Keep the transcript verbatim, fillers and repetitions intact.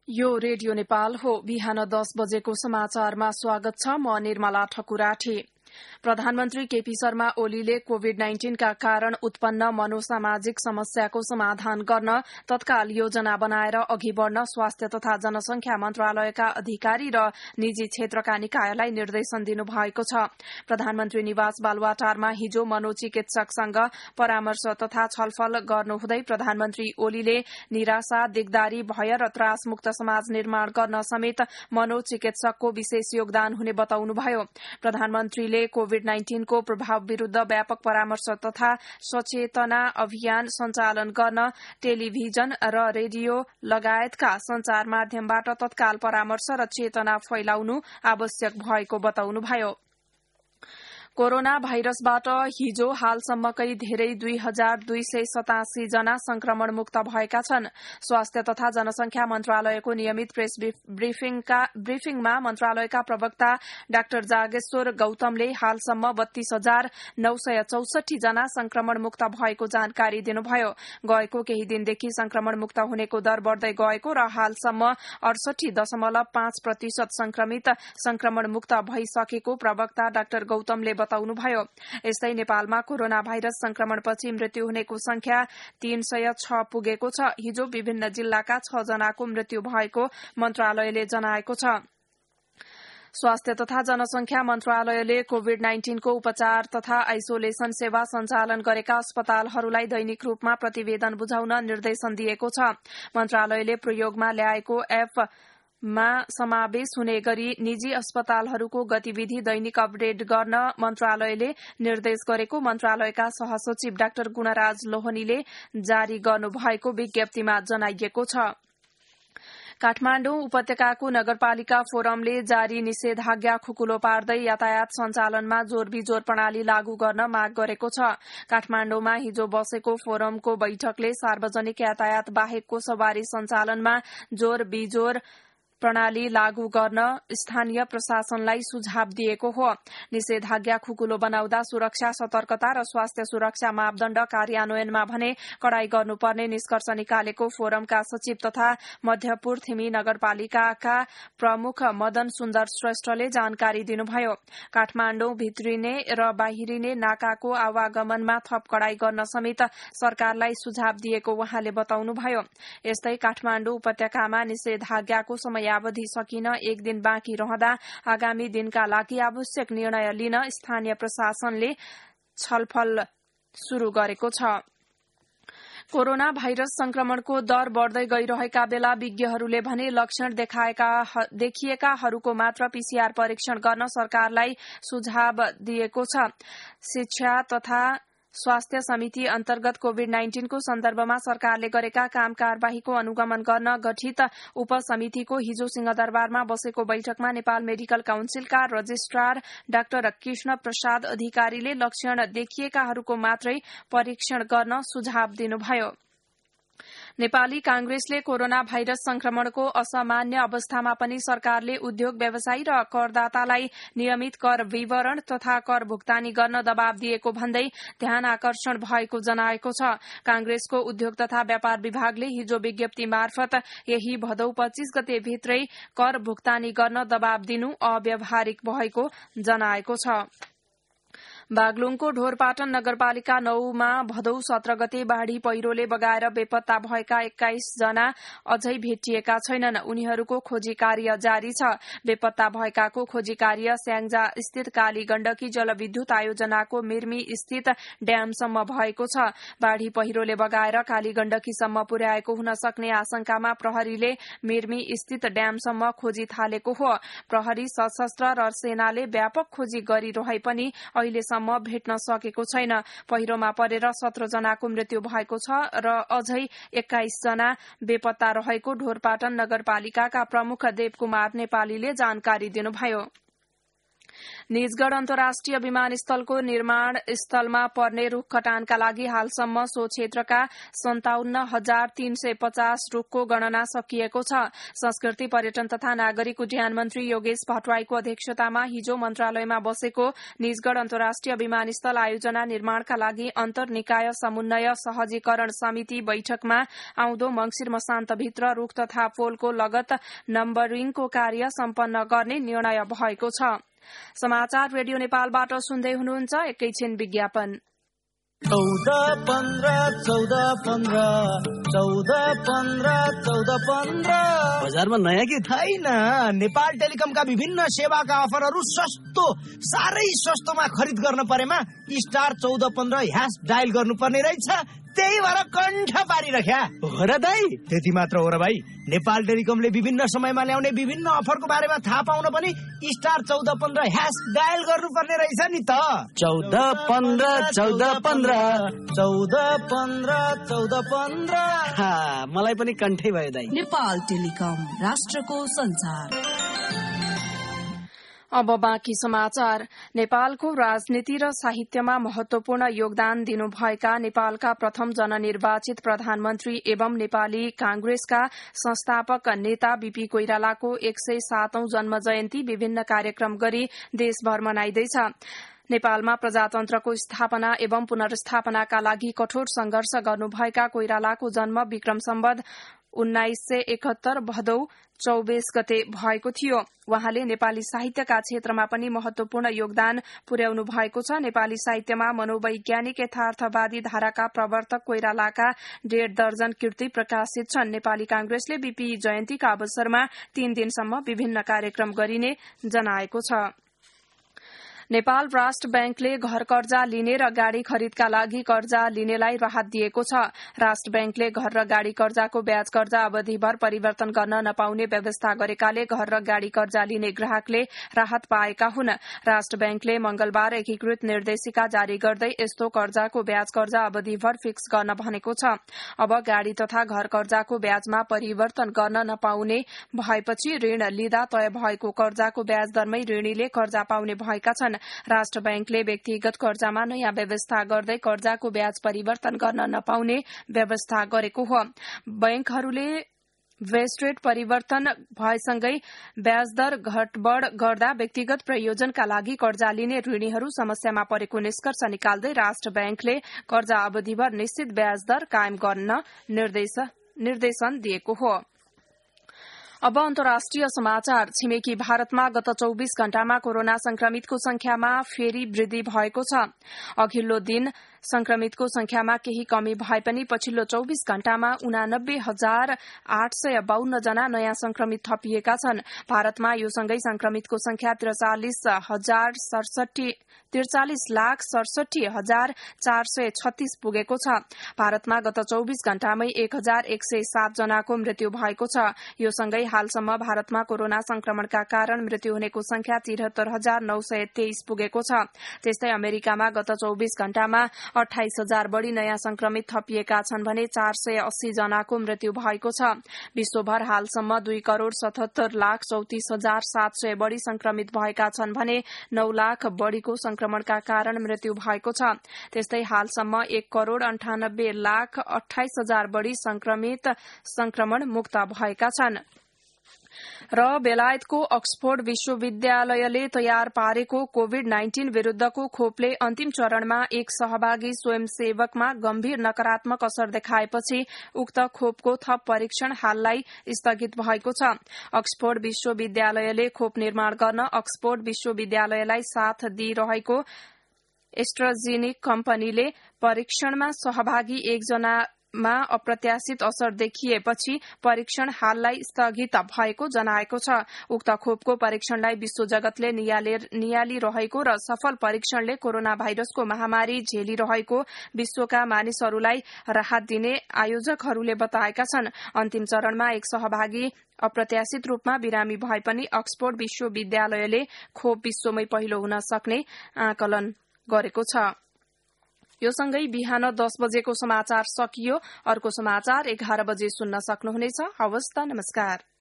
यो रेडियो नेपाल हो। बिहान दस बजेको समाचारमा स्वागत छ। म निर्मला ठकुराठी। प्रधानमन्त्री केपी शर्मा ओलीले कोविड नाइन्टीनका कारण उत्पन्न मनोसामाजिक समस्याको समाधान गर्न तत्काल योजना बनाएर अघि बढ़न स्वास्थ्य तथा जनसंख्या मन्त्रालयका अधिकारी र निजी क्षेत्रका निकायलाई निर्देशन दिनुभएको छ। प्रधानमन्त्री निवास बालुवाटारमा हिजो मनोचिकित्सकसँग परामर्श तथा छलफल गर्नुहुँदै प्रधानमन्त्री ओलीले निराशा, दिगदारी, भय र त्रासमुक्त समाज निर्माण गर्न समेत मनोचिकित्सकको विशेष योगदान हुने बताउनुभयो। प्रधानमन्त्रीले कोविड नाइन्टीनको प्रभाव विरूद्ध व्यापक परामर्श तथा सचेतना अभियान सञ्चालन गर्न टेलिभिजन र रेडियो लगायतका संचार माध्यमबाट तत्काल परामर्श र चेतना फैलाउनु आवश्यक भएको बताउनुभयो। कोरोना भाइरसबाट हिजो हालसम्मकै धेरै दुई हजार दुई सय सतासी जना संक्रमण मुक्त भएका छन्। स्वास्थ्य तथा जनसंख्या मन्त्रालयको नियमित प्रेस ब्रिफिङमा मन्त्रालयका प्रवक्ता डाक्टर जागेश्वर गौतमले हालसम्म बत्तीस हजार नौ सय चौसठी जना संक्रमण मुक्त भएको जानकारी दिनुभयो। गएको केही दिनदेखि संक्रमण मुक्त हुनेको दर बढ़दै गएको र हालसम्म अडसठी दशमलव पाँच प्रतिशत संक्रमित संक्रमण मुक्त भइसकेको प्रवक्ता डाक्टर गौतमले बताउनुभयो। यस्तै नेपालमा कोरोना भाइरस संक्रमणपछि मृत्यु हुनेको संख्या तीन सय छ पुगेको छ। हिजो विभिन्न जिल्लाका छ जनाको मृत्यु भएको मन्त्रालयले जनाएको छ। स्वास्थ्य तथा जनसंख्या मन्त्रालयले कोविड नाइन्टीनको उपचार तथा आइसोलेशन सेवा सञ्चालन गरेका अस्पतालहरूलाई दैनिक रूपमा प्रतिवेदन बुझाउन निर्देशन दिएको छ। मन्त्रालयले प्रयोगमा ल्याएको एप मा समावेश हुने गरी निजी अस्पतालहरूको गतिविधि दैनिक अपडेट गर्न मन्त्रालयले निर्देश गरेको मन्त्रालयका सहसचिव डाक्टर गुणराज लोहनीले जारी गर्नुभएको विज्ञप्तिमा जनाइएको छ। काठमाडौँ उपत्यकाको नगरपालिका फोरमले जारी निषेधाज्ञा खुकुलो पार्दै यातायात सञ्चालनमा जोर बिजोर प्रणाली लागू गर्न माग गरेको छ। काठमाडौँमा हिजो बसेको फोरमको बैठकले सार्वजनिक यातायात बाहेकको सवारी सञ्चालनमा जोर बिजोर प्रणाली लागू गर्न स्थानीय प्रशासनलाई सुझाव दिएको हो। निषेधाज्ञा खुकुलो बनाउँदा सुरक्षा, सतर्कता र स्वास्थ्य सुरक्षा मापदण्ड कार्यान्वयनमा भने कडाई गर्नुपर्ने निष्कर्ष निकालेको फोरमका सचिव तथा मध्यपुर थिमी नगरपालिकाका प्रमुख मदन सुन्दर श्रेष्ठले जानकारी दिनुभयो। काठमाडौँ भित्रिने र बाहिरिने नाकाको आवागमनमा थप कडाई गर्न समेत सरकारलाई सुझाव दिएको उहाँले बताउनुभयो। यस्तै काठमाडौँ उपत्यकामा निषेधाज्ञाको समय अवधि सकिन एक दिन बाँकी रहँदा आगामी दिनका लागि आवश्यक निर्णय लिन स्थानीय प्रशासनले छलफल शुरू गरेको छ। कोरोना भाइरस संक्रमणको दर बढ़दै गइरहेका बेला विज्ञहरूले भने लक्षण देखाएका देखिएकाहरूको मात्र पीसीआर परीक्षण गर्न सरकारलाई सुझाव दिएको छ। शिक्षा तथा स्वास्थ्य समिति अन्तर्गत कोविड नाइन्टीनको सन्दर्भमा सरकारले गरेका काम कारबाहीको अनुगमन गर्न गठित उपसमितिको हिजो सिंहदरबारमा बसेको बैठकमा नेपाल मेडिकल काउन्सिलका रजिस्ट्रार डाक्टर कृष्ण प्रसाद अधिकारीले लक्षण देखिएकाहरूको मात्रै परीक्षण गर्न सुझाव दिनुभयो। नेपाली कांग्रेसले कोरोना भाइरस संक्रमणको असामान्य अवस्थामा पनि सरकारले उद्योग व्यवसायी र करदातालाई नियमित कर विवरण तथा कर भुक्तानी गर्न दबाव दिएको भन्दै ध्यान आकर्षण भएको जनाएको छ। कांग्रेसको उद्योग तथा व्यापार विभागले हिजो विज्ञप्ति मार्फत यही भदौ पच्चीस गते भित्रै कर भुक्तानी गर्न दबाव दिनु अव्यावहारिक भएको जनाएको छ। बागलुङको ढोरपाटन नगरपालिका नौमा भदौ सत्र गते बाढ़ी पहिरोले बगाएर बेपत्ता भएका एक्काइस जना अझै भेटिएका छैनन्। उनीहरूको खोजी कार्य जारी छ। बेपत्ता भएकाको खोजी कार्य स्याङ्जा स्थित काली गण्डकी जलविद्युत आयोजनाको मिर्मी स्थित ड्यामसम्म भएको छ। बाढ़ी पहिरोले बगाएर काली गण्डकीसम्म पुर्याएको हुन सक्ने आशंकामा प्रहरीले मिर्मी स्थित ड्यामसम्म खोजी थालेको हो। प्रहरी, सशस्त्र र सेनाले व्यापक खोजी गरिरहे पनि अहिले सम्म भेट्न सकेको छैन। पहिरोमा परेर सत्र जनाको मृत्यु भएको छ र अझै एक्काइस जना बेपत्ता रहेको ढोरपाटन नगरपालिकाका प्रमुख देवकुमार नेपालीले जानकारी दिनुभयो। निजगढ़ अन्तर्राष्ट्रिय विमानस्थलको निर्माण स्थलमा पर्ने रूख कटानका लागि हालसम्म सो क्षेत्रका सन्ताउन्न हजार तीन सय पचास रूखको गणना सकिएको छ। संस्कृति पर्यटन तथा नागरिक उड्डयन मन्त्री योगेश भट्टराईको अध्यक्षतामा हिजो मन्त्रालयमा बसेको निजगढ़ अन्तर्राष्ट्रिय विमानस्थल आयोजना निर्माणका लागि अन्तर्निकाय समन्वय सहजीकरण समिति बैठकमा आउँदो मंगिर मसान्तभित्र रूख तथा पोलको लगत नम्बरिङको कार्य सम्पन्न गर्ने निर्णय भएको छ। समाचार रेडियो नेपालबाट सुन्दै हुनुहुन्छ। एकैछिन विज्ञापन। चौध पन्ध्र चौध पन्ध्र चौध पन्ध्र चौध पन्ध्र बजारमा नयाँ के छैन। नेपाल टेलिकमका विभिन्न सेवाका अफरहरू सस्तो, साह्रै सस्तोमा खरिद गर्न परेमा स्टार चौध पन्ध्र ह्यास डायल गर्नुपर्ने रहेछ। त्यही भएर कण्ठ पारिरख्या हो र दाइ। त्यति मात्र हो र भाइ, नेपाल टेलिकमले विभिन्न समयमा ल्याउने विभिन्न अफरको बारेमा थाहा पाउन पनि स्टार चौध पन्ध्र ह्यास डायल गर्नुपर्ने रहेछ नि त। चौध पन्ध्र चौध पन्ध्र चौध पन्ध्र चौध पन्ध्र मलाई पनि कण्ठै भयो दाइ। नेपाल टेलिकम, राष्ट्रको संचार। अब बाँकी समाचार। नेपालको राजनीति र साहित्यमा महत्वपूर्ण योगदान दिनुभएका नेपालका प्रथम जननिर्वाचित प्रधानमन्त्री एवं नेपाली कांग्रेसका संस्थापक नेता बीपी कोइरालाको एक सय सातौं जन्म जयन्ती विभिन्न कार्यक्रम गरी देशभर मनाइँदैछ। नेपालमा प्रजातन्त्रको स्थापना एवं पुनर्स्थापनाका लागि कठोर संघर्ष गर्नुभएका कोइरालाको जन्म विक्रम सम्वत उन्नाइस सय एकहत्तर भदौ चौबीस गते भएको थियो। वहाँले नेपाली साहित्यका क्षेत्रमा पनि महत्वपूर्ण योगदान पुर्याउनु भएको छ। नेपाली साहित्यमा मनोवैज्ञानिक यथार्थवादी धाराका प्रवर्तक कोइरालाका डेढ़ दर्जन कृति प्रकाशित छन्। नेपाली कांग्रेसले बीपी जयन्तीका अवसरमा तीन दिनसम्म विभिन्न कार्यक्रम गरिने जनाएको छ। नेपाल राष्ट्र बैंकले घर कर्जा लिने र गाड़ी खरिदका लागि कर्जा लिनेलाई राहत दिएको छ। राष्ट्र बैंकले घर र गाड़ी कर्जाको ब्याज कर्जा अवधिभर परिवर्तन गर्न नपाउने व्यवस्था गरेकाले घर र गाड़ी कर्जा लिने ग्राहकले राहत पाएका हुन्। राष्ट्र बैंकले मंगलबार एकीकृत निर्देशिका जारी गर्दै यस्तो कर्जाको ब्याज कर्जा अवधिभर फिक्स गर्न भनेको छ। अब गाड़ी तथा घर कर्जाको ब्याजमा परिवर्तन गर्न नपाउने भएपछि ऋण लिँदा तय भएको कर्जाको ब्याज दरमै ऋणीले कर्जा पाउने भएका छन्। राष्ट्र बैंकले व्यक्तिगत कर्जामा नयाँ व्यवस्था गर्दै कर्जाको ब्याज परिवर्तन गर्न नपाउने व्यवस्था गरेको हो। बैंकहरूले बेस रेट परिवर्तन भएसँगै ब्याज दर घटबढ़ गर्दा व्यक्तिगत प्रयोजनका लागि कर्जा लिने ऋणीहरू समस्यामा परेको निष्कर्ष निकाल्दै राष्ट्र बैंकले कर्जा अवधिभर निश्चित ब्याज दर कायम गर्न निर्देशन दिएको हो। अब अन्तर्राष्ट्रिय समाचार। छिमेकी भारतमा गत चौबीस घण्टामा कोरोना संक्रमितको संख्यामा फेरि वृद्धि भएको छ। अघिल्लो दिन संक्रमितको संख्यामा केही कमी भए पनि पछिल्लो चौबीस घण्टामा उनानब्बे हजार आठ सय बाहन्न जना नयाँ संक्रमित थपिएका छन्। भारतमा यो सँगै संक्रमितको संख्या त्रिचालिस हजार सडसठी त्रिचालिस लाख सडसठी हजार चार सय छत्तीस पुगेको छ। भारतमा गत चौबीस घण्टामै एक हजार एक सय सात जनाको मृत्यु भएको छ। यो सँगै हालसम्म भारतमा कोरोना संक्रमणका कारण मृत्यु हुनेको संख्या तिहत्तर हजार नौ सय तेइस पुगेको छ। त्यस्तै अमेरिकामा गत चौबीस घण्टामा अठाइस हजार बढ़ी नयाँ संक्रमित थपिएका छन् भने चार सय अस्सी जनाको मृत्यु भएको छ। विश्वभर हालसम्म दुई करोड़ सतहत्तर लाख चौतिस हजार सात सय बढ़ी संक्रमित भएका छन् भने नौ लाख बढ़ीको संक्रमणका कारण मृत्यु भएको छ। त्यस्तै हालसम्म एक करोड़ अन्ठानब्बे लाख अठाइस हजार बढ़ी संक्रमित संक्रमण मुक्त भएका छन्। र बेलायतको अक्सफोर्ड विश्वविद्यालयले तयार पारेको कोविड नाइन्टीन विरूद्धको खोपले अन्तिम चरणमा एक सहभागी स्वयंसेवकमा गम्भीर नकारात्मक असर देखाएपछि उक्त खोपको थप परीक्षण हाललाई स्थगित भएको छ। अक्सफोर्ड विश्वविद्यालयले खोप निर्माण गर्न अक्सफोर्ड विश्वविद्यालयलाई साथ दिइरहेको एस्ट्राजेनिक कम्पनीले परीक्षणमा सहभागी एकजना मा अप्रत्याशित असर देखिएपछि परीक्षण हाललाई स्थगित भएको जनाएको छ। उक्त खोपको परीक्षणलाई विश्व जगतले नियालिरहेको र सफल परीक्षणले कोरोना भाइरसको महामारी झेलिरहेको विश्वका मानिसहरूलाई राहत दिने आयोजकहरूले बताएका छन्। अन्तिम चरणमा एक सहभागी अप्रत्याशित रूपमा बिरामी भए पनि अक्सफोर्ड विश्वविद्यालयले खोप विश्वमै पहिलो हुन सक्ने आकलन गरेको छ। यो सँगै बिहान दस बजेको समाचार सकियो। अर्को समाचार एघार बजे सुन्न सक्नुहुनेछ। हवस् त, नमस्कार।